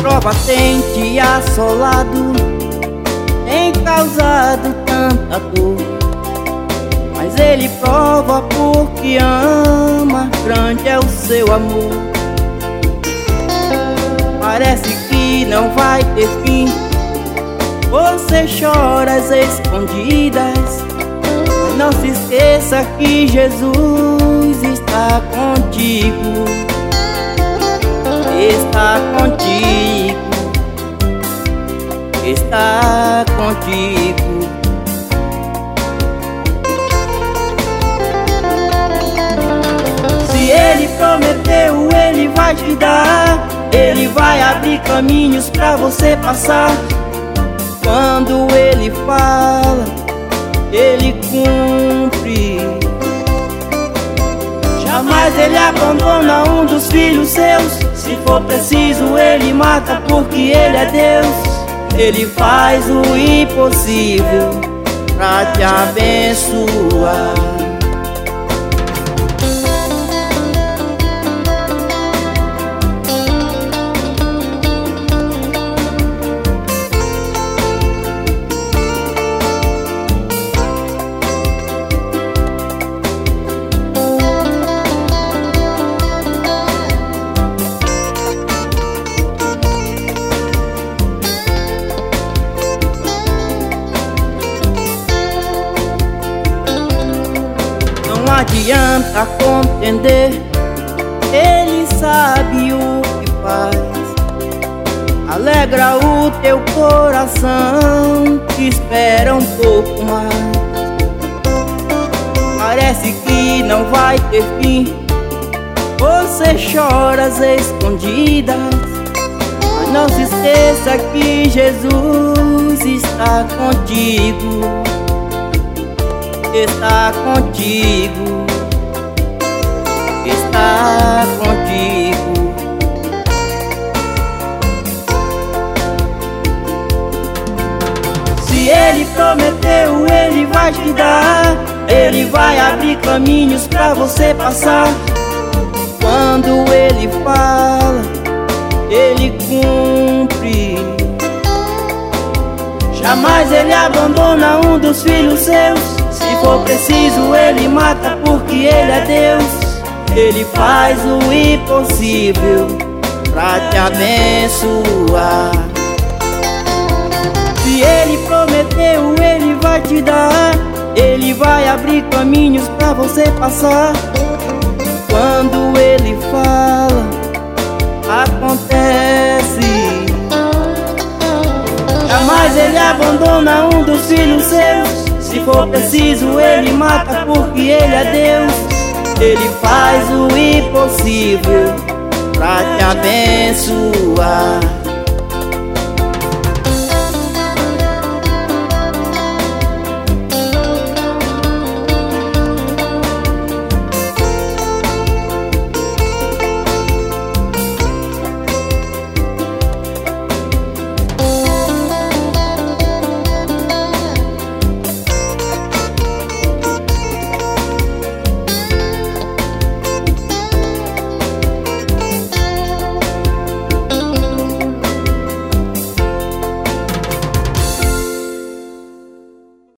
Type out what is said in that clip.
prova tem te assolado, tem causado tanta dor, mas Ele prova porque ama, grande é o seu amor. Parece que não vai ter fim, você chora às escondidas, mas não se esqueça que Jesus está contigo. Está contigo, está contigo. Se Ele prometeu, Ele vai te dar. Ele vai abrir caminhos pra você passar. Quando Ele fala, Ele cumpre. Jamais Ele abandona um dos filhos seus. Se for preciso Ele mata porque Ele é Deus. Ele faz o impossível pra te abençoar. Não adianta contender, Ele sabe o que faz. Alegra o teu coração, que espera um pouco mais. Parece que não vai ter fim, você chora às escondidas, mas não se esqueça que Jesus está contigo. Está contigo, está contigo. Se Ele prometeu, Ele vai te dar. Ele vai abrir caminhos pra você passar. Quando Ele fala, Ele cumpre. Jamais Ele abandona um dos filhos seus. Se for preciso Ele mata porque Ele é Deus. Ele faz o impossível pra te abençoar. Se Ele prometeu, Ele vai te dar. Ele vai abrir caminhos pra você passar. Quando Ele fala, acontece. Jamais Ele abandona um dos filhos seus. Se for preciso Ele mata porque Ele é Deus. Ele faz o impossível pra te abençoar.